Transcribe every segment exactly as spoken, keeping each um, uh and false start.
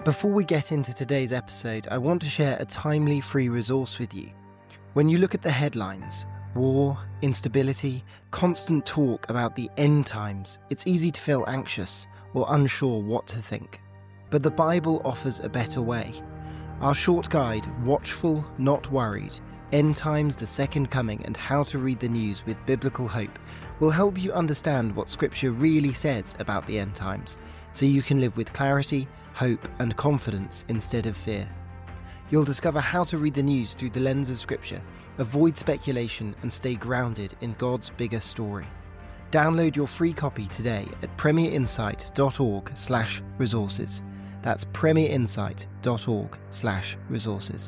Before we get into today's episode, I want to share a timely free resource with you. When you look at the headlines, war, instability, constant talk about the end times, it's easy to feel anxious or unsure what to think. But the Bible offers a better way. Our short guide, Watchful, Not Worried, End Times, the Second Coming, and How to Read the News with Biblical Hope, will help you understand what Scripture really says about the end times, so you can live with clarity, hope, and confidence instead of fear. You'll discover how to read the news through the lens of Scripture, avoid speculation, and stay grounded in God's bigger story. Download your free copy today at premierinsight.org slash resources. That's premierinsight.org slash resources.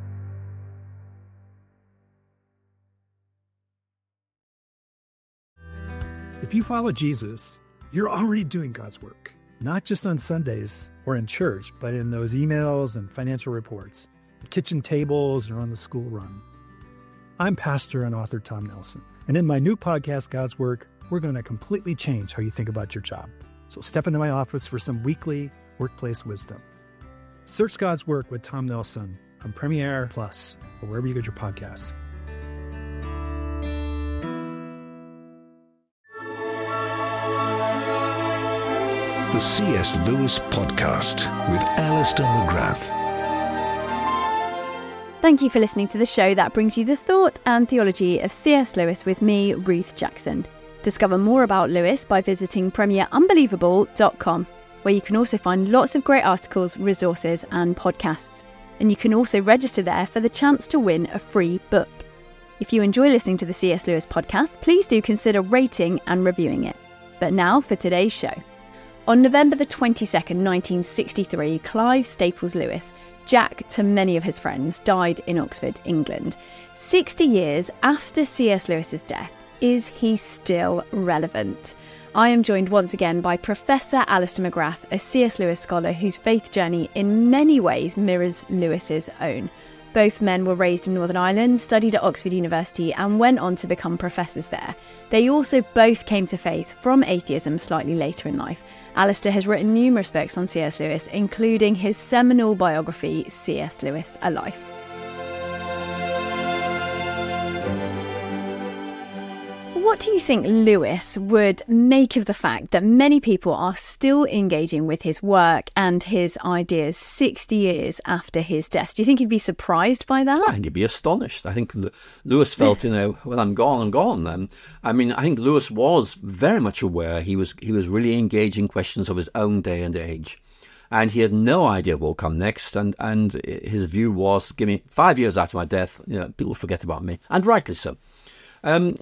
If you follow Jesus, you're already doing God's work, not just on Sundays or in church, but in those emails and financial reports, kitchen tables, or on the school run. I'm pastor and author Tom Nelson, and in my new podcast, God's Work, we're going to completely change how you think about your job. So step into my office for some weekly workplace wisdom. Search God's Work with Tom Nelson on Premiere Plus or wherever you get your podcasts. The C S. Lewis Podcast with Alistair McGrath. Thank you for listening to the show that brings you the thought and theology of C S. Lewis with me, Ruth Jackson. Discover more about Lewis by visiting premier unbelievable dot com, where you can also find lots of great articles, resources and podcasts. And you can also register there for the chance to win a free book. If you enjoy listening to the C S. Lewis podcast, please do consider rating and reviewing it. But now for today's show. On November the twenty-second, nineteen sixty-three, Clive Staples Lewis, Jack to many of his friends, died in Oxford, England. sixty years after C S. Lewis's death, is he still relevant? I am joined once again by Professor Alistair McGrath, a C S. Lewis scholar whose faith journey in many ways mirrors Lewis's own. Both men were raised in Northern Ireland, studied at Oxford University and went on to become professors there. They also both came to faith from atheism slightly later in life. Alistair has written numerous books on C S. Lewis, including his seminal biography, C S. Lewis, A Life. What do you think Lewis would make of the fact that many people are still engaging with his work and his ideas sixty years after his death? Do you think he'd be surprised by that? I think he'd be astonished. I think Lewis felt, you know, well, I'm gone, I'm gone. Um, I mean, I think Lewis was very much aware. He was he was really engaging questions of his own day and age. And he had no idea what will come next. And, and his view was, give me five years after my death, you know, people forget about me. And rightly so. Um,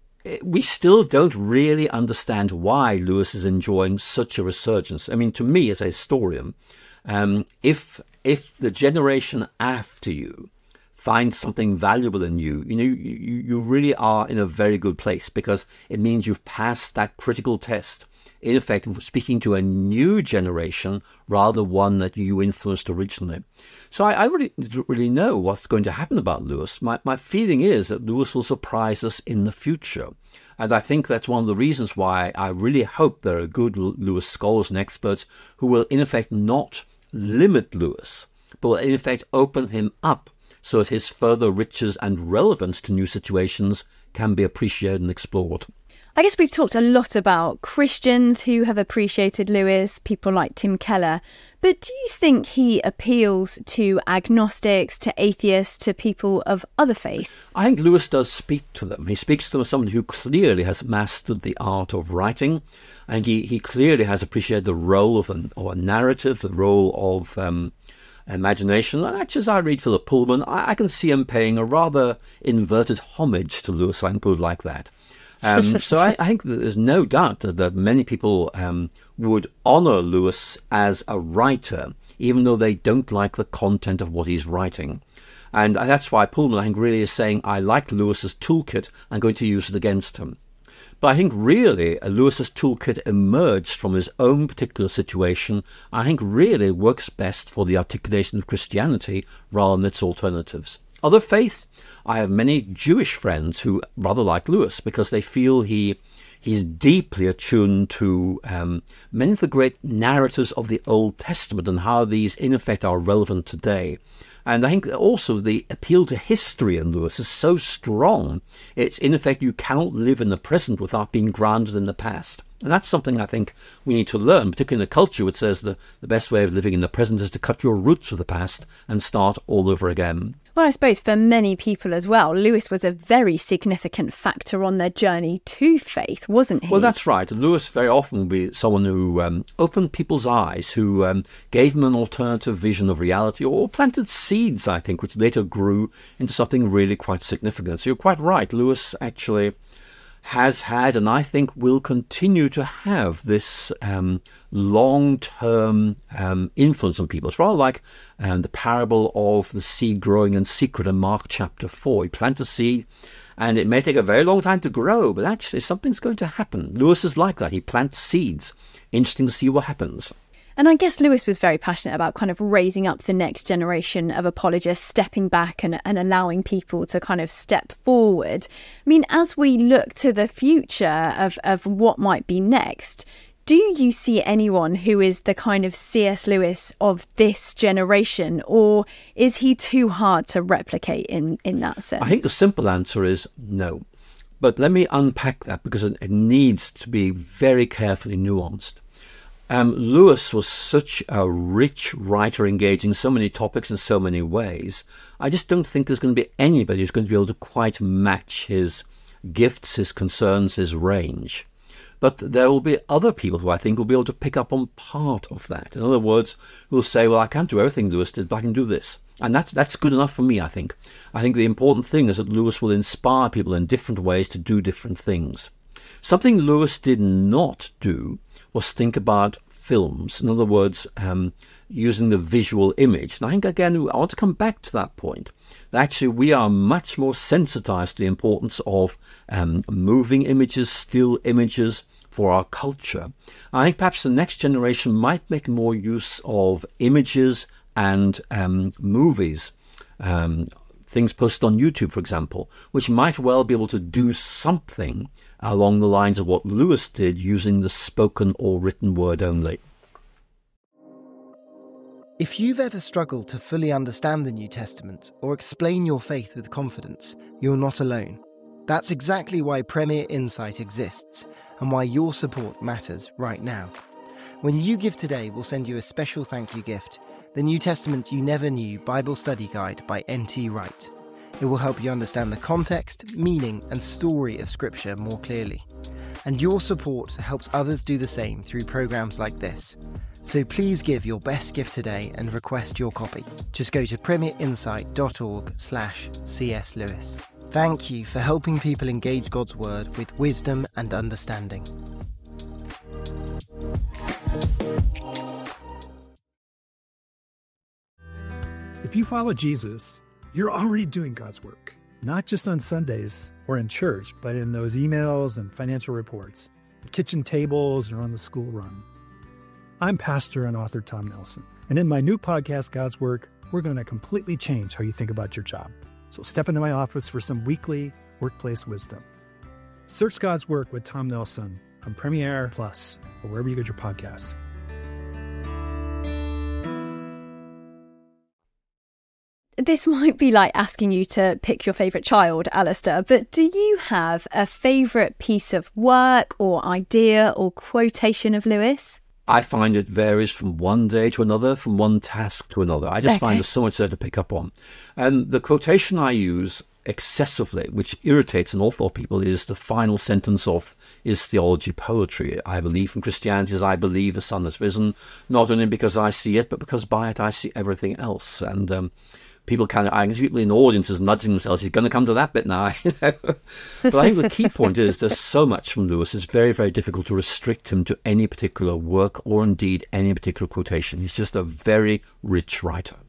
We still don't really understand why Lewis is enjoying such a resurgence. I mean, to me, as a historian, um, if if the generation after you finds something valuable in you, you know, you, you really are in a very good place, because it means you've passed that critical test. In effect, speaking to a new generation rather one that you influenced originally. So I, I really don't really know what's going to happen about Lewis. My, my feeling is that Lewis will surprise us in the future. And I think that's one of the reasons why I really hope there are good Lewis scholars and experts who will, in effect, not limit Lewis, but will, in effect, open him up so that his further riches and relevance to new situations can be appreciated and explored. I guess we've talked a lot about Christians who have appreciated Lewis, people like Tim Keller, but do you think he appeals to agnostics, to atheists, to people of other faiths? I think Lewis does speak to them. He speaks to them as somebody who clearly has mastered the art of writing, and he, he clearly has appreciated the role of an, or a narrative, the role of um, imagination. And actually, as I read Philip Pullman, I, I can see him paying a rather inverted homage to Lewis, if I can put it like that. Um, so I, I think that there's no doubt that, that many people um, would honour Lewis as a writer, even though they don't like the content of what he's writing. And that's why Pullman, I think, really is saying, I like Lewis's toolkit, I'm going to use it against him. But I think really uh, Lewis's toolkit emerged from his own particular situation. I think really works best for the articulation of Christianity rather than its alternatives. Other faiths, I have many Jewish friends who rather like Lewis because they feel he He's deeply attuned to um, many of the great narratives of the Old Testament and how these, in effect, are relevant today. And I think also the appeal to history in Lewis is so strong. It's, in effect, you cannot live in the present without being grounded in the past. And that's something I think we need to learn, particularly in a culture which says the, the best way of living in the present is to cut your roots with the past and start all over again. Well, I suppose for many people as well, Lewis was a very significant factor on their journey to faith, wasn't he? Well, that's right. Lewis very often will be someone who um, opened people's eyes, who um, gave them an alternative vision of reality, or planted seeds, I think, which later grew into something really quite significant. So you're quite right. Lewis actually has had, and I think will continue to have, this um, long-term um, influence on people. It's rather like um, the parable of the seed growing in secret in Mark chapter four. You plant a seed, and it may take a very long time to grow, but actually something's going to happen. Lewis is like that. He plants seeds. Interesting to see what happens. And I guess Lewis was very passionate about kind of raising up the next generation of apologists, stepping back and, and allowing people to kind of step forward. I mean, as we look to the future of, of what might be next, do you see anyone who is the kind of C S Lewis of this generation, or is he too hard to replicate in, in that sense? I think the simple answer is no. But let me unpack that, because it, it needs to be very carefully nuanced. Um, Lewis was such a rich writer, engaging so many topics in so many ways. I just don't think there's going to be anybody who's going to be able to quite match his gifts, his concerns, his range. But there will be other people who I think will be able to pick up on part of that. In other words, who will say, well, I can't do everything Lewis did, but I can do this. And that's, that's good enough for me, I think. I think the important thing is that Lewis will inspire people in different ways to do different things. Something Lewis did not do was think about films. In other words, um, using the visual image. And I think, again, I want to come back to that point. That actually, we are much more sensitized to the importance of um, moving images, still images for our culture. I think perhaps the next generation might make more use of images and um, movies. Um, things posted on YouTube, for example, which might well be able to do something along the lines of what Lewis did, using the spoken or written word only. If you've ever struggled to fully understand the New Testament or explain your faith with confidence, you're not alone. That's exactly why Premier Insight exists, and why your support matters right now. When you give today, we'll send you a special thank you gift, the New Testament You Never Knew Bible Study Guide by N T Wright. It will help you understand the context, meaning, and story of Scripture more clearly. And your support helps others do the same through programs like this. So please give your best gift today and request your copy. Just go to premierinsight.org slash C.S. Lewis. Thank you for helping people engage God's Word with wisdom and understanding. If you follow Jesus, you're already doing God's work, not just on Sundays or in church, but in those emails and financial reports, at kitchen tables or on the school run. I'm pastor and author Tom Nelson, and in my new podcast, God's Work, we're going to completely change how you think about your job. So step into my office for some weekly workplace wisdom. Search God's Work with Tom Nelson on Premiere Plus or wherever you get your podcasts. This might be like asking you to pick your favourite child, Alistair, but do you have a favourite piece of work or idea or quotation of Lewis? I find it varies from one day to another, from one task to another. I just Okay. find there's so much there to pick up on. And the quotation I use excessively, which irritates an awful lot of people, is the final sentence of Is Theology Poetry? I believe in Christianity as I believe the sun has risen, not only because I see it, but because by it I see everything else. And um, people kind of, I can see people in the audience is nudging themselves, he's going to come to that bit now. You know? But I think the key point is there's so much from Lewis, it's very, very difficult to restrict him to any particular work or indeed any particular quotation. He's just a very rich writer.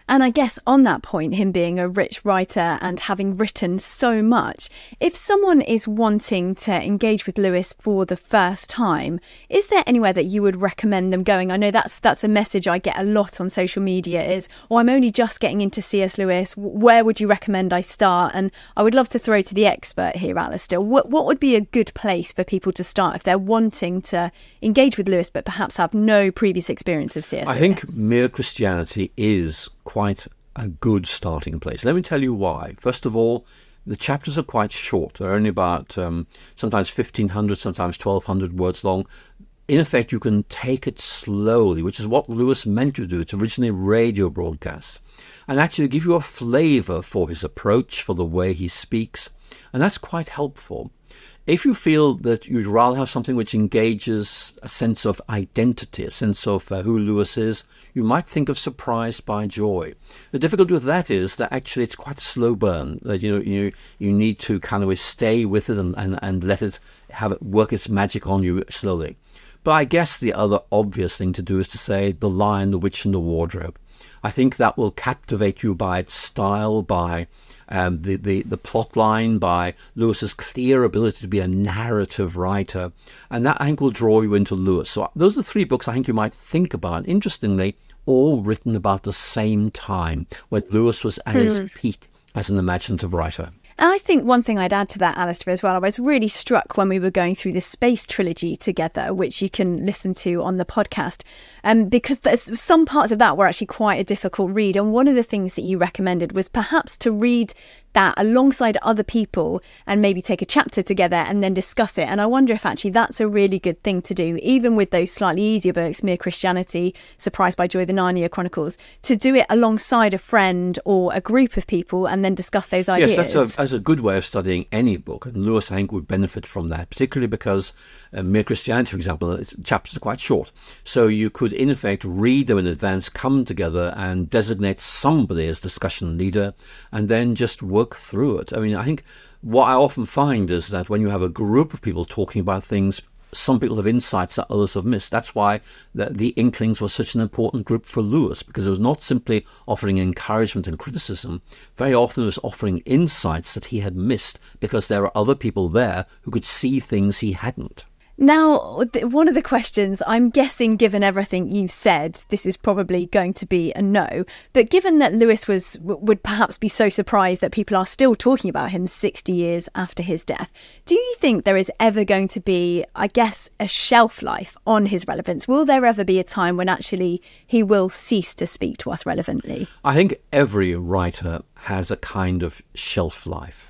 And I guess on that point, him being a rich writer and having written so much, if someone is wanting to engage with Lewis for the first time, is there anywhere that you would recommend them going? I know that's that's a message I get a lot on social media is, oh, I'm only just getting into C S Lewis. Where would you recommend I start? And I would love to throw to the expert here, Alistair. What, what would be a good place for people to start if they're wanting to engage with Lewis but perhaps have no previous experience of C S Lewis? I think Mere Christianity is quite a good starting place. Let me tell you why. First of all, the chapters are quite short. They're only about um, sometimes fifteen hundred, sometimes twelve hundred words long. In effect, you can take it slowly, which is what Lewis meant to do. It's originally radio broadcasts, and actually give you a flavour for his approach, for the way he speaks, and that's quite helpful. If you feel that you'd rather have something which engages a sense of identity, a sense of uh, who Lewis is, you might think of Surprised by Joy. The difficulty with that is that actually it's quite a slow burn, that you know you you need to kind of stay with it and, and, and let it have it work its magic on you slowly. But I guess the other obvious thing to do is to say The Lion, the Witch and the Wardrobe. I think that will captivate you by its style, by um, the, the, the plot line, by Lewis's clear ability to be a narrative writer. And that, I think, will draw you into Lewis. So those are three books I think you might think about. Interestingly, all written about the same time, when Lewis was at his peak as an imaginative writer. And I think one thing I'd add to that, Alistair, as well, I was really struck when we were going through the Space trilogy together, which you can listen to on the podcast, um, because there's some parts of that were actually quite a difficult read. And one of the things that you recommended was perhaps to read that alongside other people and maybe take a chapter together and then discuss it. And I wonder if actually that's a really good thing to do, even with those slightly easier books, Mere Christianity, Surprised by Joy, the Narnia Chronicles, to do it alongside a friend or a group of people and then discuss those ideas. Yes, that's a, that's a good way of studying any book. And Lewis, I think, would benefit from that, particularly because uh, Mere Christianity, for example, chapters are quite short. So you could, in effect, read them in advance, come together and designate somebody as discussion leader, and then just work through it. I mean, I think what I often find is that when you have a group of people talking about things, some people have insights that others have missed. That's why the, the Inklings was such an important group for Lewis, because it was not simply offering encouragement and criticism. Very often it was offering insights that he had missed because there were other people there who could see things he hadn't. Now, one of the questions, I'm guessing, given everything you've said, this is probably going to be a no. But given that Lewis was would perhaps be so surprised that people are still talking about him sixty years after his death, do you think there is ever going to be, I guess, a shelf life on his relevance? Will there ever be a time when actually he will cease to speak to us relevantly? I think every writer has a kind of shelf life.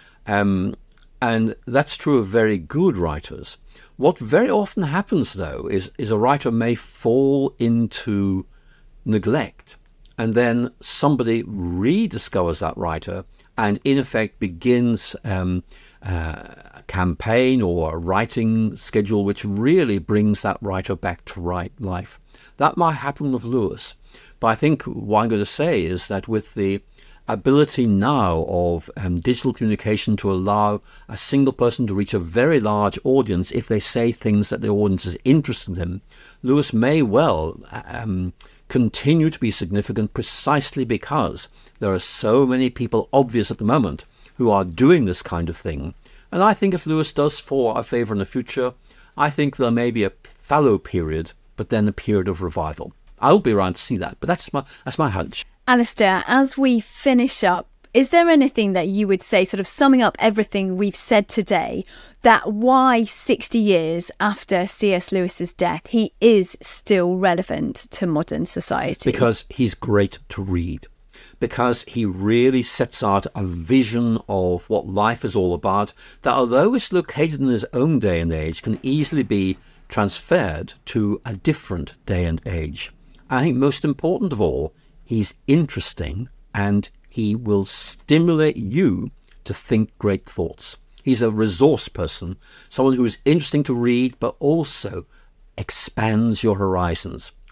Um, and that's true of very good writers. What very often happens, though, is, is a writer may fall into neglect, and then somebody rediscovers that writer and, in effect, begins um, uh, a campaign or a writing schedule which really brings that writer back to right life. That might happen with Lewis. But I think what I'm going to say is that with the ability now of um, digital communication to allow a single person to reach a very large audience if they say things that the audience is interested in, Lewis may well um, continue to be significant precisely because there are so many people obvious at the moment who are doing this kind of thing. And I think if Lewis does fall a favour in the future, I think there may be a fallow period, but then a period of revival. I'll be around to see that, but that's my that's my hunch. Alistair, as we finish up, is there anything that you would say, sort of summing up everything we've said today, that why sixty years after C S Lewis's death, he is still relevant to modern society? Because he's great to read. Because he really sets out a vision of what life is all about, that although it's located in his own day and age, can easily be transferred to a different day and age. I think most important of all, he's interesting and he will stimulate you to think great thoughts. He's a resource person, someone who is interesting to read, but also expands your horizons.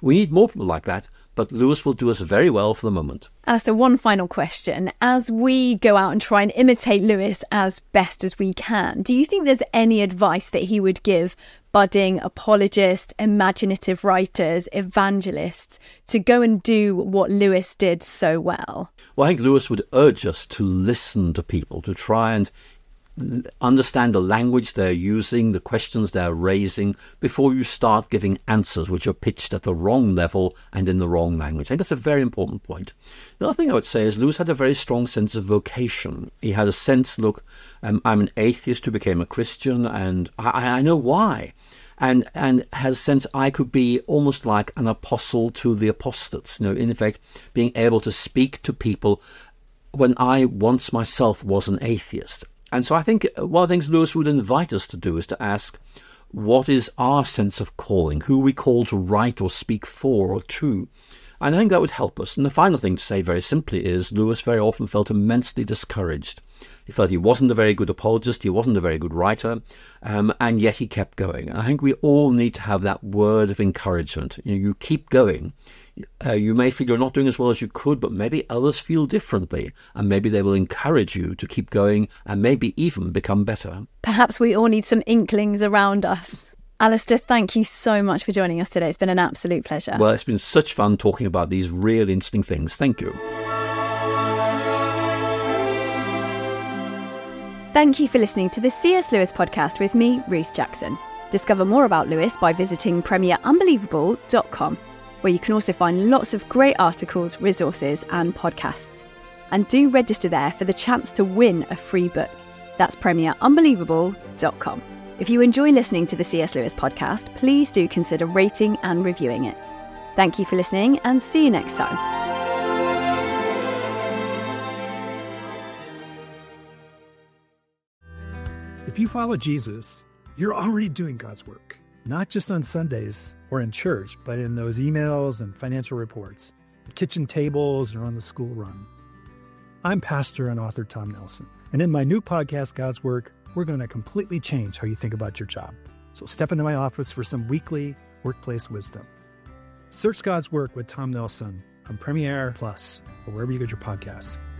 We need more people like that, but Lewis will do us very well for the moment. Alistair, one final question. As we go out and try and imitate Lewis as best as we can, do you think there's any advice that he would give budding apologists, imaginative writers, evangelists to go and do what Lewis did so well? Well, I think Lewis would urge us to listen to people, to try and understand the language they're using, the questions they're raising, before you start giving answers which are pitched at the wrong level and in the wrong language. I think that's a very important point. The other thing I would say is Lewis had a very strong sense of vocation. He had a sense, look, um, I'm an atheist who became a Christian, and I, I know why. And and has a sense I could be almost like an apostle to the apostates, you know, in effect, being able to speak to people when I once myself was an atheist. And so I think one of the things Lewis would invite us to do is to ask, what is our sense of calling? Who are we called to write or speak for or to? And I think that would help us. And the final thing to say very simply is Lewis very often felt immensely discouraged. He felt he wasn't a very good apologist, he wasn't a very good writer, um, and yet he kept going. And I think we all need to have that word of encouragement. You know, you keep going. Uh, you may feel you're not doing as well as you could, but maybe others feel differently, and maybe they will encourage you to keep going and maybe even become better. Perhaps we all need some inklings around us. Alistair, thank you so much for joining us today. It's been an absolute pleasure. Well, it's been such fun talking about these really interesting things. Thank you. Thank you for listening to the C S Lewis podcast with me, Ruth Jackson. Discover more about Lewis by visiting premier unbelievable dot com, where you can also find lots of great articles, resources and podcasts. And do register there for the chance to win a free book. That's premier unbelievable dot com. If you enjoy listening to the C S Lewis podcast, please do consider rating and reviewing it. Thank you for listening and see you next time. If you follow Jesus, you're already doing God's work, not just on Sundays or in church, but in those emails and financial reports, at kitchen tables or on the school run. I'm pastor and author Tom Nelson, and in my new podcast, God's Work, we're going to completely change how you think about your job. So step into my office for some weekly workplace wisdom. Search God's Work with Tom Nelson on Premiere Plus or wherever you get your podcasts.